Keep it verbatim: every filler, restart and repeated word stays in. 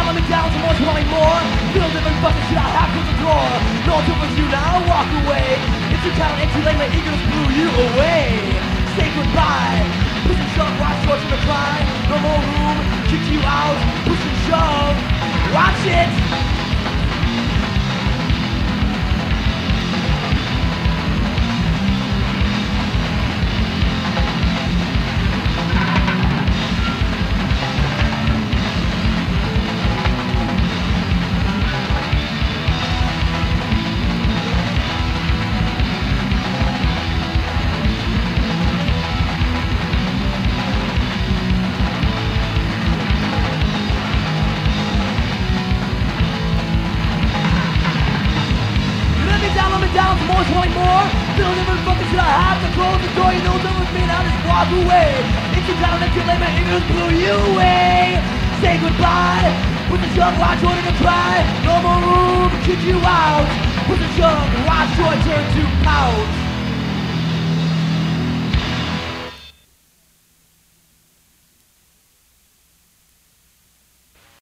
down, let me down, some more, wanting more. Feel different fucking shit I have to the door. No one took you now, walk away. It's too down, it's too late, my ego just blew you away. Say goodbye, push and shove, watch short and cry. No more room, kick you out, push and shove. Watch it! Down, some more, wanting more. Still never fucking should I have to close the door. You know done with me now, just walk away. It's too down, if you lay my ears blew you away. Say goodbye, put the shove, watch order to cry. No more room, kick you out. Put the shove, watch your turn to pout.